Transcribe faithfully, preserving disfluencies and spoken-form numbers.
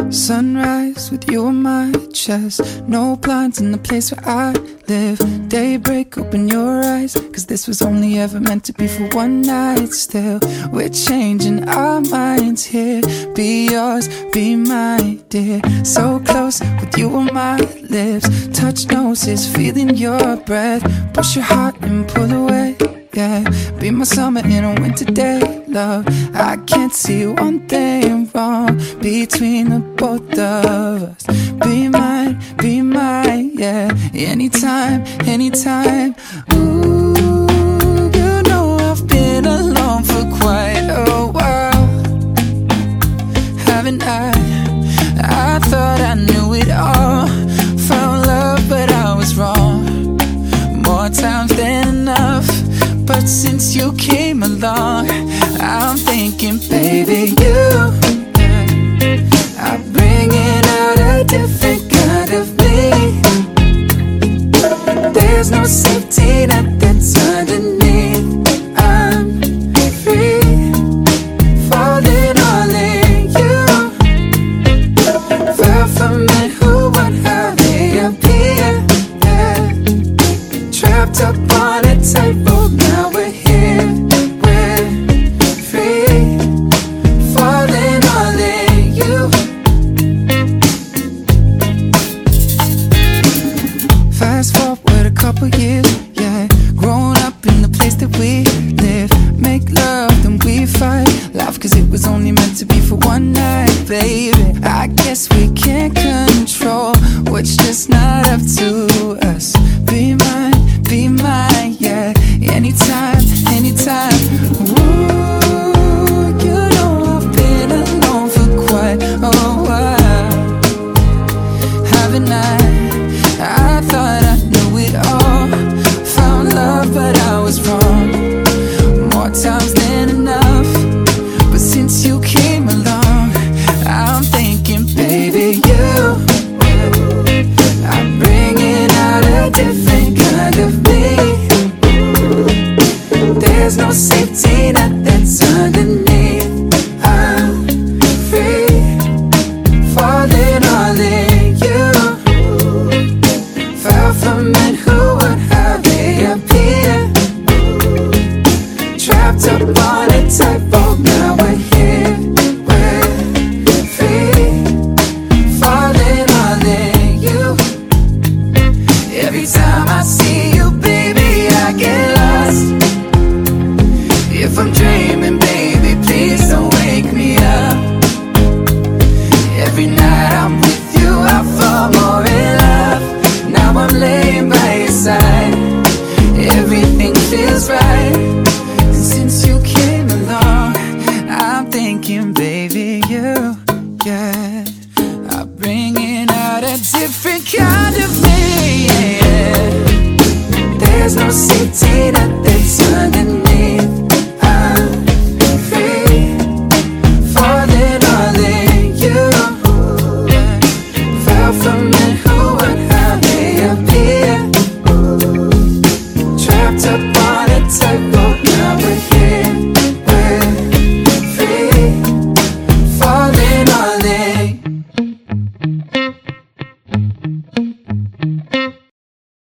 Sunrise with you on my chest. No blinds in the place where I live. Daybreak, open your eyes, cause this was only ever meant to be for one night. Still, we're changing our minds here. Be yours, be my dear. So close with you on my lips. Touch noses, feeling your breath. Push your heart and pull away. Yeah, be my summer in a winter day, love. I can't see one thing wrong between the both of us. Be mine, be mine, yeah. Anytime, anytime. Ooh, you know I've been alone for quite a while, haven't I? I thought I knew it all. Found love, but I was wrong. More times than enough. But since you came along, I'm thinking, baby, you are bringing out a different kind of me. There's no safety net that's underneath. I'm free, falling all in you. Far from it, who would have me appear? Yeah. Trapped up on a tightrope. Years, yeah, growing up in the place that we live. Make love, then we fight. Laugh cause it was only meant to be for one night, baby. I guess we can't control what's just not up to us. Be mine, be mine, yeah. Anytime, anytime. Ooh, you know I've been alone for quite a while, haven't I? I thought I knew it all. Found love, but I was wrong. More times than enough. But since you came along, I'm thinking, baby, you are bringing out a different kind of me. There's no safety net that's underneath. I'm free, falling all in you. Far from it, who would have me appear? Trapped up on a tightrope, now we're here. We're free, falling all in you. Every time I see you, baby, I get lost. If I'm dreaming, baby, please don't wake me up. Every night I'm with you, I fall more in love. Now I'm laying by your side. Everything feels right. And since you came along, I'm thinking, baby, you, yeah, are bringing out a different kind of me, yeah. There's no safety net that's underneath.